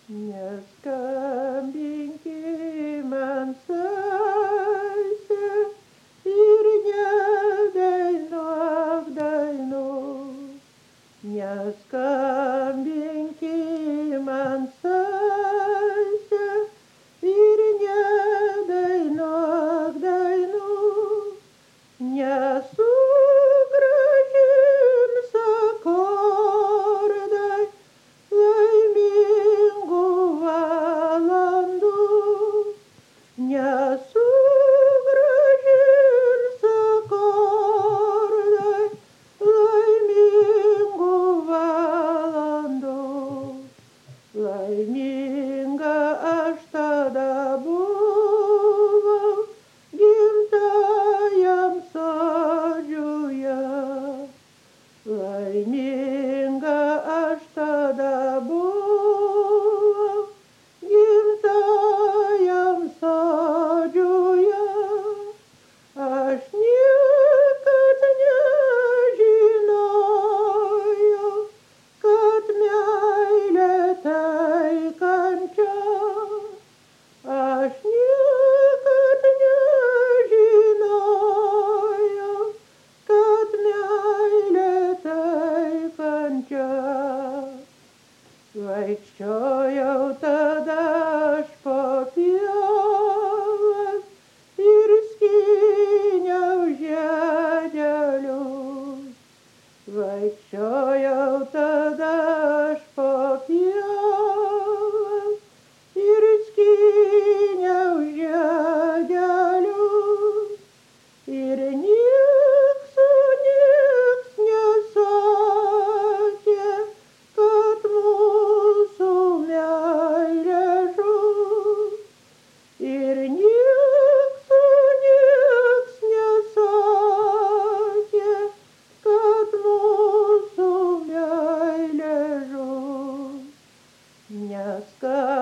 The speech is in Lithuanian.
Neskambinki man sese ir nedainuok dainų. Neskambinki man sese ir nedainuok dainų. Nesugrąžins akordai laimingų valandų. Nesugrąžins akordai laimingų valandų. Laiminga aš tada buvau gimtajam sodžiuje. Laiminga aš tada buvau gimtajam sodžiuje. Aš niekad nežinojau, kad meilė tai kančia. Aš niekad nežinojau, kad meilė tai kančia. Vaikščiojau tada aš po pievas ir skyniau žiedelius. Vaikščiojau tada aš po pievas ir skyniau žiedelius. Ir nieks nesakė, kad mūsų meilė žus. Ir nieks nesakė, kad mūsų meilė žus. Neskambink